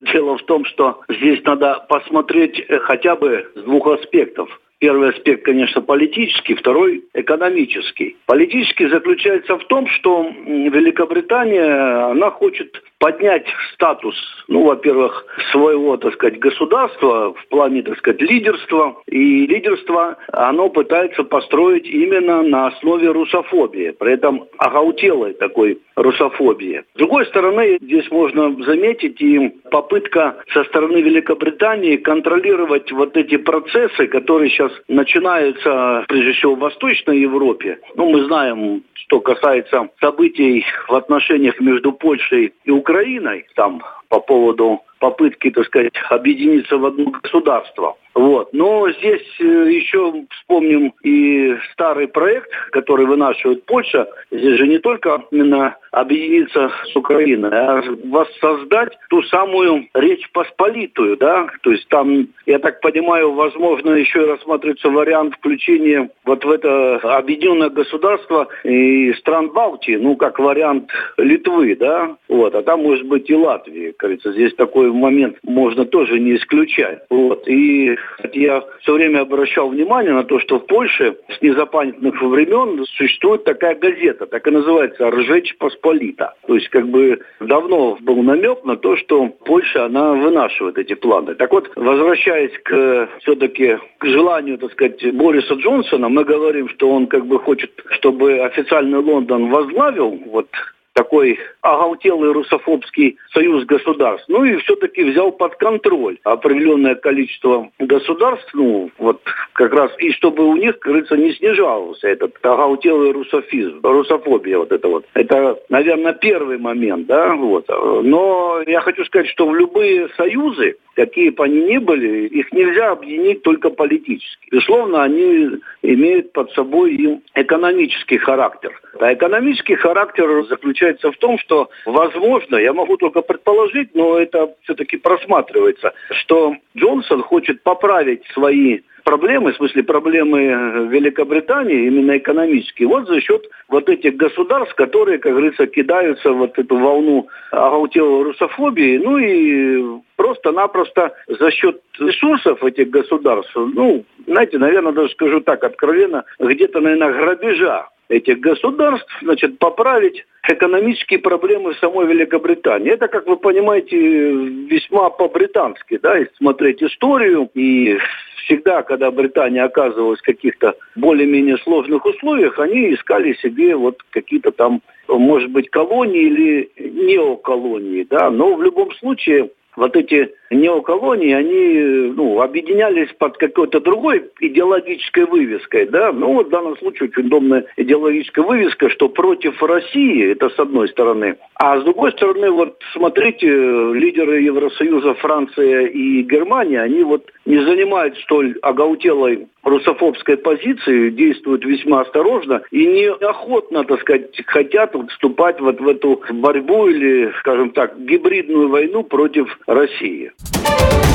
Дело в том, что здесь надо посмотреть хотя бы с двух аспектов. Первый аспект, конечно, политический, второй – экономический. Политический заключается в том, что Великобритания, она хочет поднять статус, во-первых, своего, государства в плане, лидерства. И лидерство оно пытается построить именно на основе русофобии, при этом оголтелой такой русофобии. С другой стороны, здесь можно заметить и попытка со стороны Великобритании контролировать вот эти процессы, которые сейчас начинаются, прежде всего, в Восточной Европе. Мы знаем, что касается событий в отношениях между Польшей и Украиной, там по поводу попытки, объединиться в одно государство. Но здесь еще вспомним и старый проект, который вынашивает Польша. Здесь же не только именно объединиться с Украиной, а воссоздать ту самую Речь Посполитую, да? То есть там, я так понимаю, возможно еще и рассматривается вариант включения вот в это объединенное государство и стран Балтии, как вариант Литвы, да? А там может быть и Латвия, кажется, здесь такой момент можно тоже не исключать. И я все время обращал внимание на то, что в Польше с незапамятных времен существует такая газета, так и называется «Речь Посполита». То есть давно был намек на то, что Польша, она вынашивает эти планы. Так вот, возвращаясь все-таки к желанию, Бориса Джонсона, мы говорим, что он хочет, чтобы официальный Лондон возглавил такой оголтелый русофобский союз государств. И все-таки взял под контроль определенное количество государств, как раз, и чтобы у них, не снижался этот оголтелый русофизм, русофобия Это, наверное, первый момент, да, Но я хочу сказать, что в любые союзы, какие бы они ни были, их нельзя объединить только политически. Безусловно, они имеют под собой и экономический характер. А экономический характер заключается в том, что, возможно, я могу только предположить, но это все-таки просматривается, что Джонсон хочет поправить свои проблемы, в смысле проблемы Великобритании, именно экономические, за счет этих государств, которые, как говорится, кидаются в эту волну оголтелой русофобии, и просто-напросто за счет ресурсов этих государств, наверное, даже скажу так откровенно, где-то, наверное, грабежа этих государств, поправить экономические проблемы в самой Великобритании. Это, как вы понимаете, весьма по-британски, да, если смотреть историю. И всегда, когда Британия оказывалась в каких-то более-менее сложных условиях, они искали себе какие-то там, может быть, колонии или неоколонии, да. Но в любом случае эти неоколонии, они, объединялись под какой-то другой идеологической вывеской, да. В данном случае очень удобная идеологическая вывеска, что против России, это с одной стороны. А с другой стороны, смотрите, лидеры Евросоюза, Франция и Германия, они не занимают столь оголтелой русофобской позиции, действуют весьма осторожно и неохотно, хотят вступать в эту борьбу или, скажем так, гибридную войну против России.